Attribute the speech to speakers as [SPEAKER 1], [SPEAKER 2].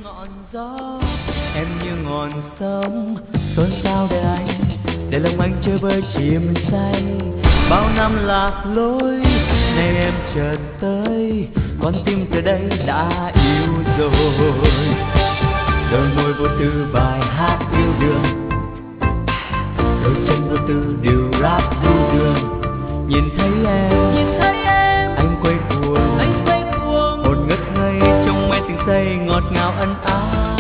[SPEAKER 1] ngọn gió, em như ngọn sông xôn xao để anh, để lòng anh chơi vơi chìm say. Bao năm lạc lối nay em chợt tới, con tim từ đây đã yêu rồi. Đôi môi vô tư bài hát yêu đương, đôi chân vô tư điều rap du dương. Nhìn thấy em, anh quay cuồng, hồn ngất ngây trong mê tình say ngọt ngào ân ái.